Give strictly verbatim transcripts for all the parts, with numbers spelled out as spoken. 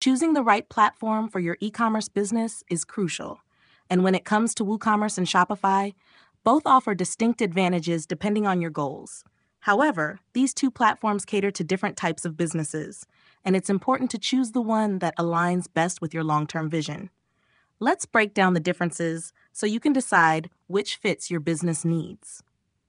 Choosing the right platform for your e-commerce business is crucial. And when it comes to WooCommerce and Shopify, both offer distinct advantages depending on your goals. However, these two platforms cater to different types of businesses, and it's important to choose the one that aligns best with your long-term vision. Let's break down the differences so you can decide which fits your business needs.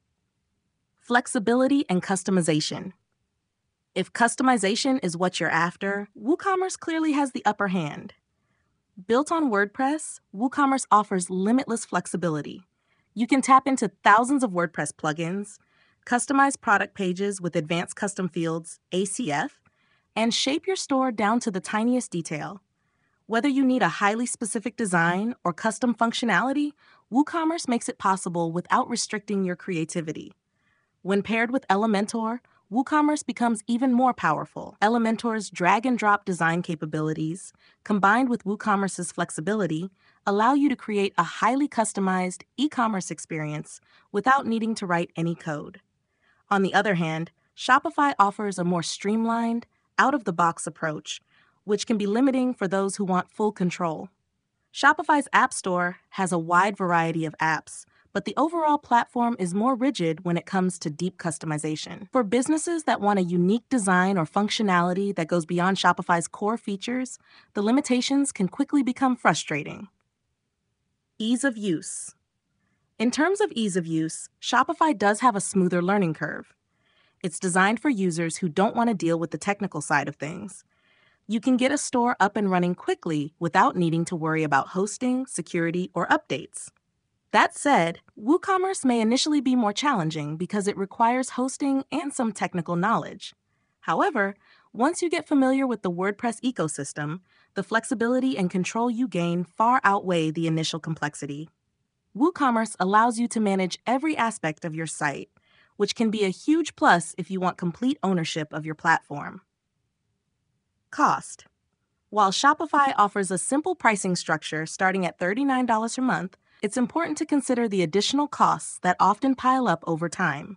Flexibility and customization. If customization is what you're after, WooCommerce clearly has the upper hand. Built on WordPress, WooCommerce offers limitless flexibility. You can tap into thousands of WordPress plugins, customize product pages with advanced custom fields, A C F, and shape your store down to the tiniest detail. Whether you need a highly specific design or custom functionality, WooCommerce makes it possible without restricting your creativity. When paired with Elementor, WooCommerce becomes even more powerful. Elementor's drag-and-drop design capabilities, combined with WooCommerce's flexibility, allow you to create a highly customized e-commerce experience without needing to write any code. On the other hand, Shopify offers a more streamlined, out-of-the-box approach, which can be limiting for those who want full control. Shopify's App Store has a wide variety of apps, but the overall platform is more rigid when it comes to deep customization. For businesses that want a unique design or functionality that goes beyond Shopify's core features, the limitations can quickly become frustrating. Ease of use. In terms of ease of use, Shopify does have a smoother learning curve. It's designed for users who don't want to deal with the technical side of things. You can get a store up and running quickly without needing to worry about hosting, security, or updates. That said, WooCommerce may initially be more challenging because it requires hosting and some technical knowledge. However, once you get familiar with the WordPress ecosystem, the flexibility and control you gain far outweigh the initial complexity. WooCommerce allows you to manage every aspect of your site, which can be a huge plus if you want complete ownership of your platform. Cost. While Shopify offers a simple pricing structure starting at thirty-nine dollars per month, it's important to consider the additional costs that often pile up over time.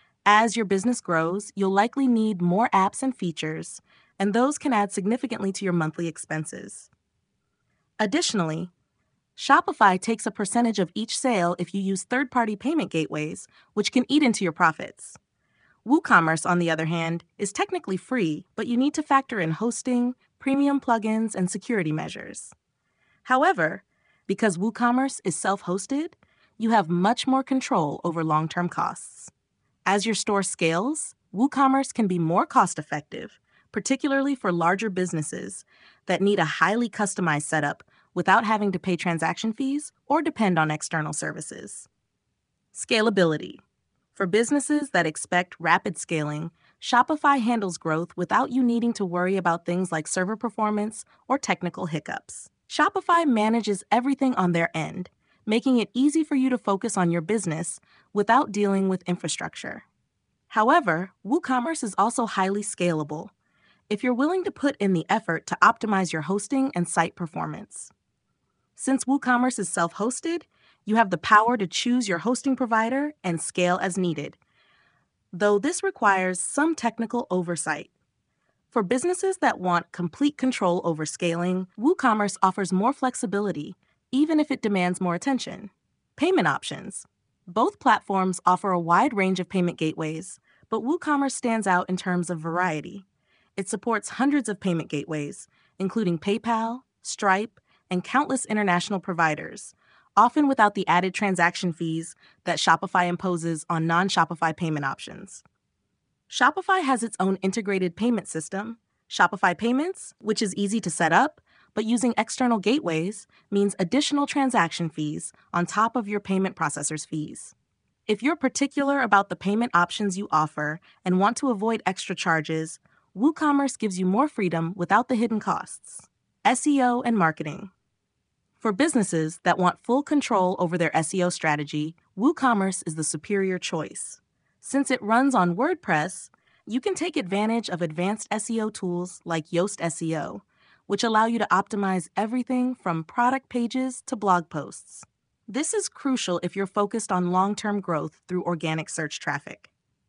As your business grows, you'll likely need more apps and features, and those can add significantly to your monthly expenses. Additionally, Shopify takes a percentage of each sale if you use third-party payment gateways, which can eat into your profits. WooCommerce, on the other hand, is technically free, but you need to factor in hosting, premium plugins, and security measures. However, because WooCommerce is self-hosted, you have much more control over long-term costs. As your store scales, WooCommerce can be more cost-effective, particularly for larger businesses that need a highly customized setup without having to pay transaction fees or depend on external services. Scalability. For businesses that expect rapid scaling, Shopify handles growth without you needing to worry about things like server performance or technical hiccups. Shopify manages everything on their end, making it easy for you to focus on your business without dealing with infrastructure. However, WooCommerce is also highly scalable if you're willing to put in the effort to optimize your hosting and site performance. Since WooCommerce is self-hosted, you have the power to choose your hosting provider and scale as needed, though this requires some technical oversight. For businesses that want complete control over scaling, WooCommerce offers more flexibility, even if it demands more attention. Payment options. Both platforms offer a wide range of payment gateways, but WooCommerce stands out in terms of variety. It supports hundreds of payment gateways, including PayPal, Stripe, and countless international providers, often without the added transaction fees that Shopify imposes on non-Shopify payment options. Shopify has its own integrated payment system, Shopify Payments, which is easy to set up, but using external gateways means additional transaction fees on top of your payment processor's fees. If you're particular about the payment options you offer and want to avoid extra charges, WooCommerce gives you more freedom without the hidden costs. S E O and marketing. For businesses that want full control over their S E O strategy, WooCommerce is the superior choice. Since it runs on WordPress, you can take advantage of advanced S E O tools like Yoast S E O, which allow you to optimize everything from product pages to blog posts. This is crucial if you're focused on long-term growth through organic search traffic.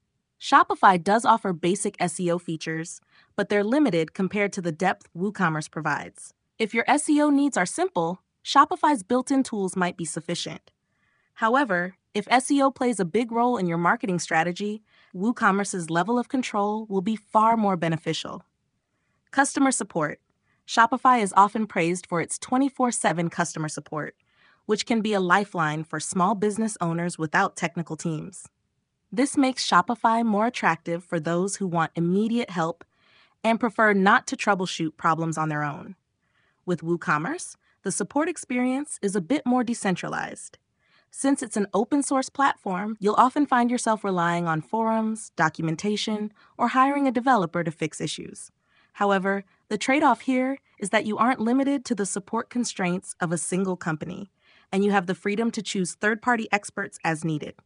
Shopify does offer basic S E O features, but they're limited compared to the depth WooCommerce provides. If your S E O needs are simple, Shopify's built-in tools might be sufficient. However, if S E O plays a big role in your marketing strategy, WooCommerce's level of control will be far more beneficial. Customer support. Shopify is often praised for its twenty-four seven customer support, which can be a lifeline for small business owners without technical teams. This makes Shopify more attractive for those who want immediate help and prefer not to troubleshoot problems on their own. With WooCommerce, the support experience is a bit more decentralized. Since it's an open-source platform, you'll often find yourself relying on forums, documentation, or hiring a developer to fix issues. However, the trade-off here is that you aren't limited to the support constraints of a single company, and you have the freedom to choose third-party experts as needed.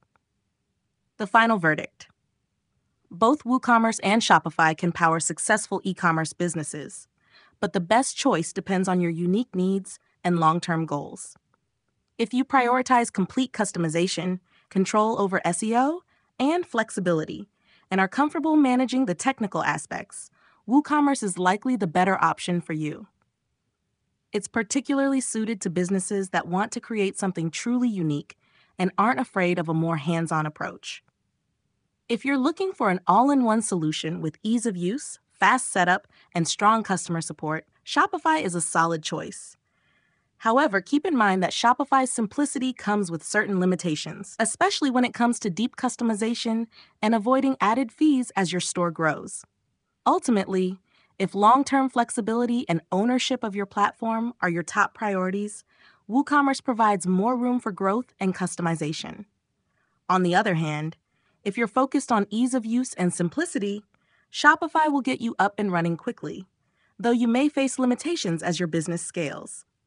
The final verdict. Both WooCommerce and Shopify can power successful e-commerce businesses, but the best choice depends on your unique needs and long-term goals. If you prioritize complete customization, control over S E O, and flexibility, and are comfortable managing the technical aspects, WooCommerce is likely the better option for you. It's particularly suited to businesses that want to create something truly unique and aren't afraid of a more hands-on approach. If you're looking for an all-in-one solution with ease of use, fast setup, and strong customer support, Shopify is a solid choice. However, keep in mind that Shopify's simplicity comes with certain limitations, especially when it comes to deep customization and avoiding added fees as your store grows. Ultimately, if long-term flexibility and ownership of your platform are your top priorities, WooCommerce provides more room for growth and customization. On the other hand, if you're focused on ease of use and simplicity, Shopify will get you up and running quickly, though you may face limitations as your business scales.